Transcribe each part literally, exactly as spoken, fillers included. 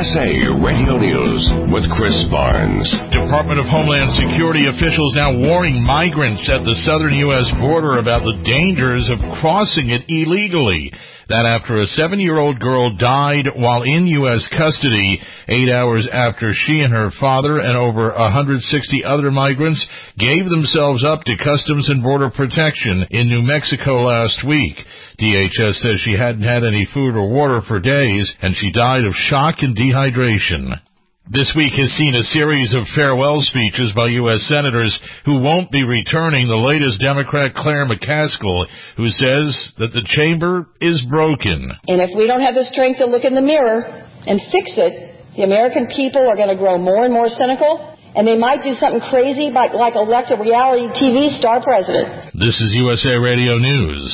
S A Radio News with Chris Barnes. Department of Homeland Security officials now warning migrants at the southern U S border about the dangers of crossing it illegally. That after a seven-year-old girl died while in U S custody eight hours after she and her father and over one hundred sixty other migrants gave themselves up to Customs and Border Protection in New Mexico last week. D H S says she hadn't had any food or water for days, and she died of shock and dehydration. This week has seen a series of farewell speeches by U S senators who won't be returning. The latest Democrat, Claire McCaskill, who says that the chamber is broken. And if we don't have the strength to look in the mirror and fix it, the American people are going to grow more and more cynical, and they might do something crazy like, like elect a reality T V star president. This is U S A Radio News.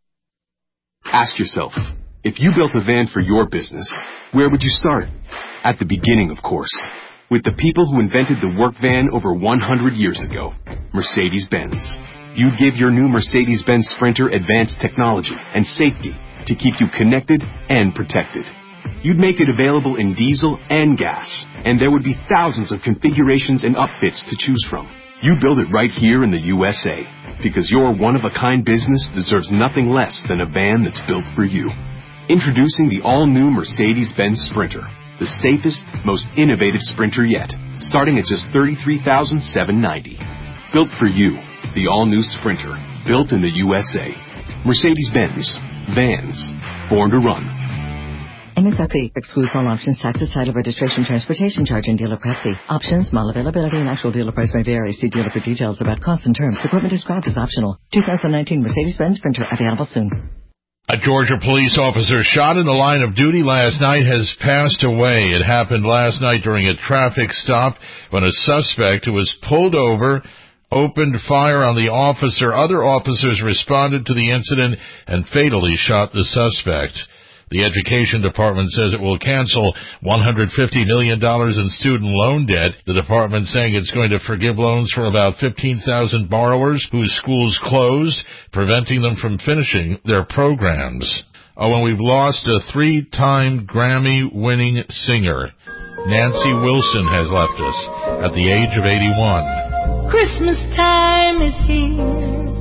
Ask yourself, if you built a van for your business, where would you start? At the beginning, of course, with the people who invented the work van over one hundred years ago, Mercedes-Benz. You'd give your new Mercedes-Benz Sprinter advanced technology and safety to keep you connected and protected. You'd make it available in diesel and gas, and there would be thousands of configurations and upfits to choose from. You build it right here in the U S A, because your one-of-a-kind business deserves nothing less than a van that's built for you. Introducing the all-new Mercedes-Benz Sprinter, the safest, most innovative Sprinter yet, starting at just thirty-three thousand seven hundred ninety dollars. Built for you, the all-new Sprinter, built in the U S A. Mercedes-Benz, vans, born to run. M S R P excludes all options, taxes, title, registration, transportation charge, and dealer prep fee. Options, model availability, and actual dealer price may vary. See dealer for details about costs and terms. Equipment described as optional. two thousand nineteen Mercedes-Benz Sprinter available soon. A Georgia police officer shot in the line of duty last night has passed away. It happened last night during a traffic stop when a suspect who was pulled over opened fire on the officer. Other officers responded to the incident and fatally shot the suspect. The Education Department says it will cancel one hundred fifty million dollars in student loan debt. The department saying it's going to forgive loans for about fifteen thousand borrowers whose schools closed, preventing them from finishing their programs. Oh, and we've lost a three-time Grammy-winning singer. Nancy Wilson has left us at the age of eighty-one. Christmas time is here,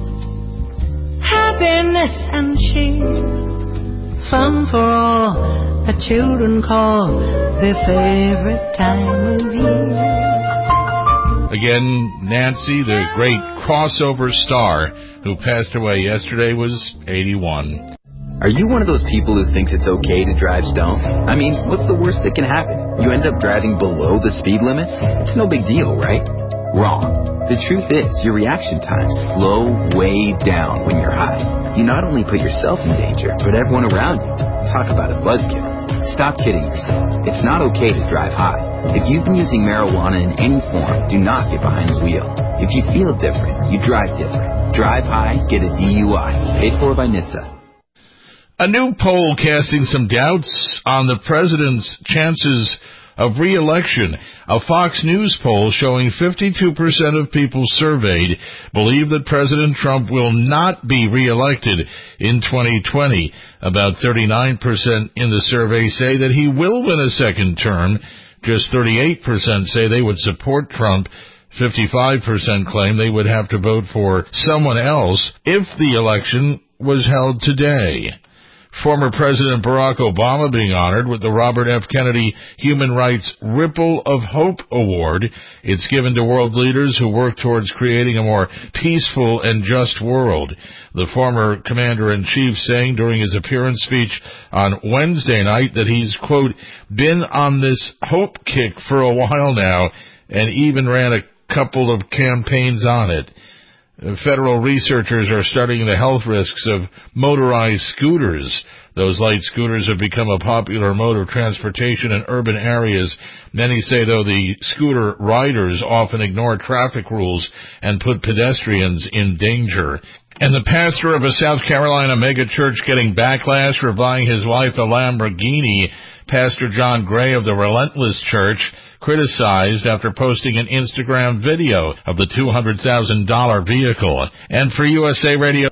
happiness and cheer, fun for all that children call their favorite time of year. Again, Nancy, the great crossover star who passed away yesterday, was eighty-one. Are you one of those people who thinks it's okay to drive stoned? I mean, what's the worst that can happen? You end up driving below the speed limit? It's no big deal, right? Wrong. The truth is, your reaction times slow way down when you're high. You not only put yourself in danger, but everyone around you. Talk about a buzzkill. Stop kidding yourself. It's not okay to drive high. If you've been using marijuana in any form, do not get behind the wheel. If you feel different, you drive different. Drive high, get a D U I. Paid for by N H T S A. A new poll casting some doubts on the president's chances of re-election. A Fox News poll showing fifty-two percent of people surveyed believe that President Trump will not be re-elected in twenty twenty. About thirty-nine percent in the survey say that he will win a second term. Just thirty-eight percent say they would support Trump. fifty-five percent claim they would have to vote for someone else if the election was held today. Former President Barack Obama being honored with the Robert F. Kennedy Human Rights Ripple of Hope Award. It's given to world leaders who work towards creating a more peaceful and just world. The former commander-in-chief saying during his appearance speech on Wednesday night that he's, quote, been on this hope kick for a while now and even ran a couple of campaigns on it. Federal researchers are studying the health risks of motorized scooters. Those light scooters have become a popular mode of transportation in urban areas. Many say, though, the scooter riders often ignore traffic rules and put pedestrians in danger. And the pastor of a South Carolina megachurch getting backlash for buying his wife a Lamborghini. Pastor John Gray of the Relentless Church criticized after posting an Instagram video of the two hundred thousand dollars vehicle. And for U S A Radio